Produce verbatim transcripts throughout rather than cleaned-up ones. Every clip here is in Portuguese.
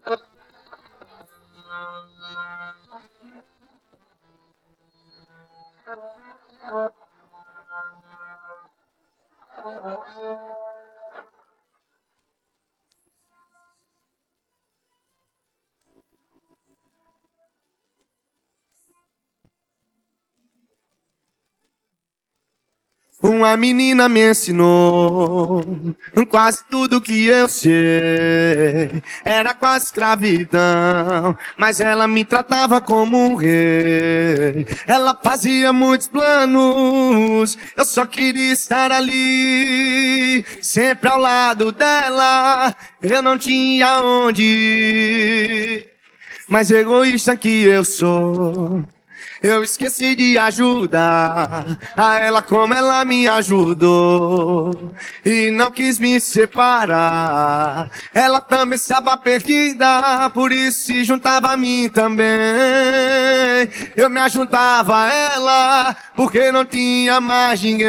Uma menina me ensinou quase tudo que eu sei. Era quase escravidão, mas ela me tratava como um rei. Ela fazia muitos planos, eu só queria estar ali, sempre ao lado dela. Eu não tinha onde ir, mas egoísta que eu sou, eu esqueci de ajudar a ela como ela me ajudou e não quis me separar. Ela também estava perdida, por isso se juntava a mim também. Eu me ajuntava a ela, porque não tinha mais ninguém.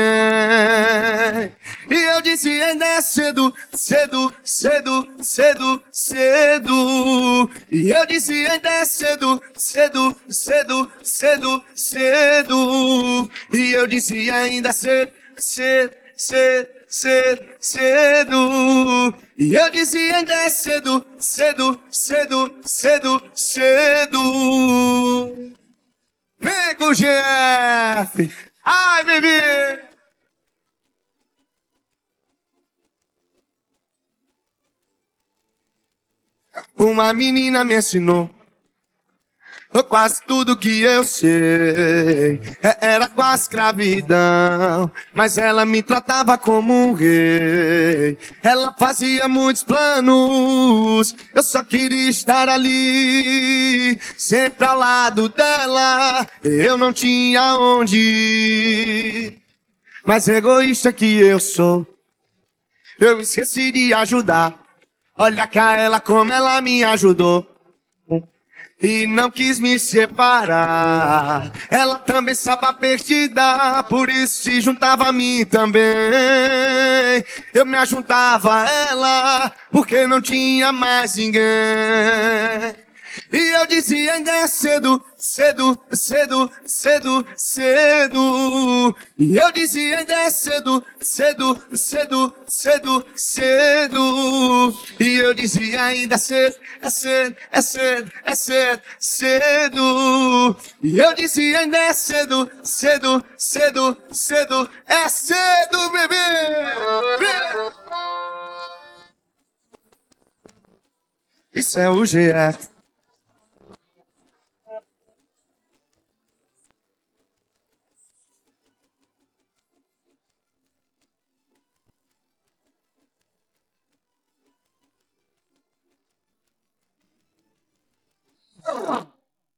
E eu disse ainda é cedo, cedo, cedo, cedo, cedo. E eu disse ainda é cedo, cedo, cedo, cedo, cedo. E eu disse ainda cedo, cedo, cedo, cedo, cedo. E eu disse ainda é cedo, cedo, cedo, cedo, cedo. Vem com o G F. Ai, bebê. Uma menina me ensinou quase tudo que eu sei. Era quase escravidão, mas ela me tratava como um rei. Ela fazia muitos planos, eu só queria estar ali, sempre ao lado dela. Eu não tinha onde ir, mas egoísta que eu sou, eu esqueci de ajudar. Olha cá ela como ela me ajudou e não quis me separar. Ela também estava perdida, por isso se juntava a mim também. Eu me ajuntava a ela, porque não tinha mais ninguém. E eu dizia ainda é cedo, cedo, cedo, cedo, cedo. E eu dizia ainda é cedo, cedo, cedo, cedo, cedo. E eu dizia ainda é cedo, é cedo, é cedo, é cedo, cedo. E eu dizia ainda é cedo, cedo, cedo, cedo, é cedo, bebê. Isso é o G F.